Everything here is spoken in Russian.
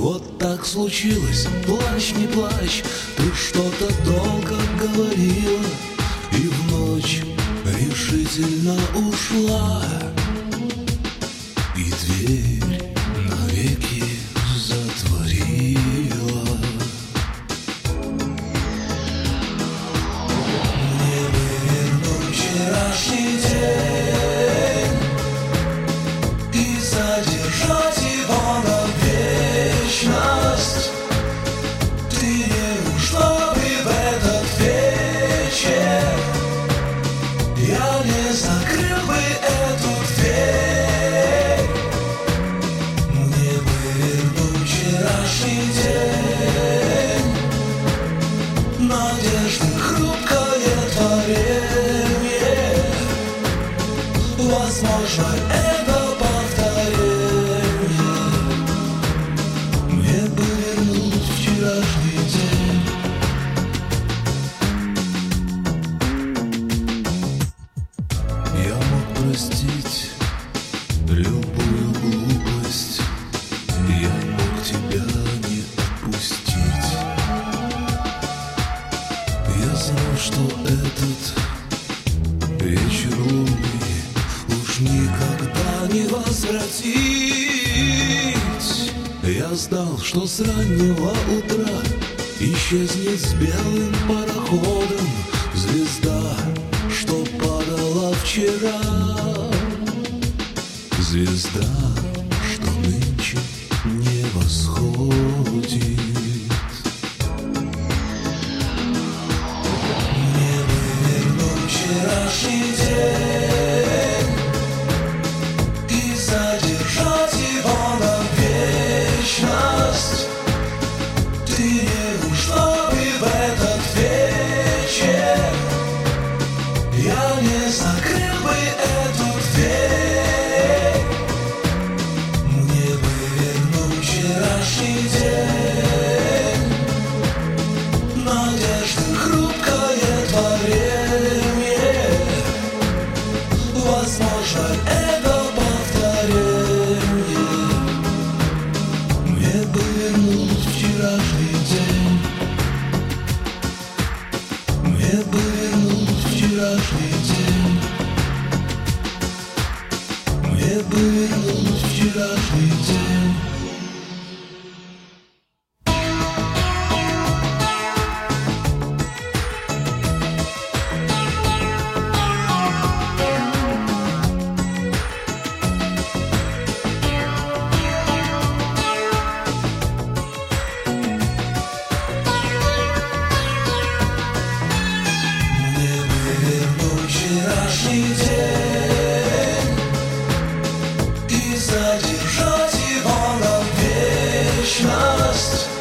Вот так случилось, плачь, не плачь, ты что-то долго говорила и в ночь решительно ушла, и дверь навеки затворила. Мне бы вернуть вчерашний день и задержать его на вечность. Ты не ушла бы в этот вечер, я не закрыл бы эту дверь. Мне бы вернуть вчерашний день, надежды хрупкое творение. Возможно, это повторение. Мне бы вернуть вчерашний день. Я мог простить любую глупость, я мог тебя не отпустить. Я знал, что этот вечер лунный уж никогда не возвратить. Я знал, что с раннего утра исчезнет с белым пароходом звезда, что падала вчера, звезда, что нынче не восходит. Мне бы вернуть вчерашний день и задержать его на вечность. Ты не ушла бы в этот вечер, я не закрыл бы эту дверь. Мне бы вернуть вчерашний день, надежды хрупкое творение. Возможно, это повторение. Мне бы вернуть вчерашний день. Мне бы вернуть вчерашний день. Мне бы вернуть вчерашний день. Мне бы вернуть вчерашний день и задержать его на вечность.